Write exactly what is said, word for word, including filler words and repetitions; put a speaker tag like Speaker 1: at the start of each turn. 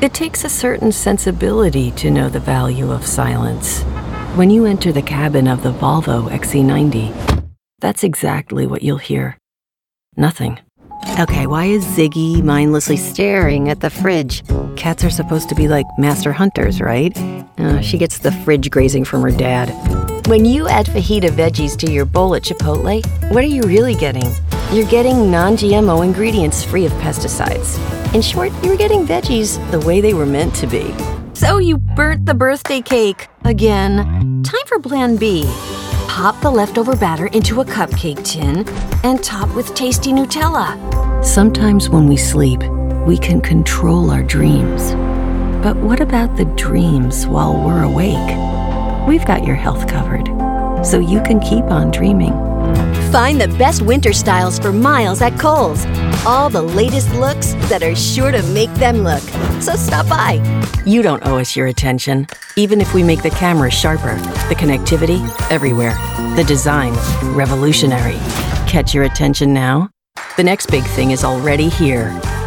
Speaker 1: It takes a certain sensibility to know the value of silence. When you enter the cabin of the Volvo X C ninety, that's exactly what you'll hear. Nothing. Okay, why is Ziggy mindlessly staring at the fridge? Cats are supposed to be like master hunters, right? Uh, she gets the fridge grazing from her dad. When you add fajita veggies to your bowl at Chipotle, what are you really getting? You're getting non-G M O ingredients free of pesticides. In short, you're getting veggies the way they were meant to be. So you burnt the birthday cake again. Time for plan B. Pop the leftover batter into a cupcake tin and top with tasty Nutella. Sometimes when we sleep, we can control our dreams. But what about the dreams while we're awake? We've got your health covered, so you can keep on dreaming. Find the best winter styles for Miles at Kohl's. All the latest looks that are sure to make them look. So stop by. You don't owe us your attention. Even if we make the camera sharper, the connectivity everywhere, the design revolutionary. Catch your attention now? The next big thing is already here.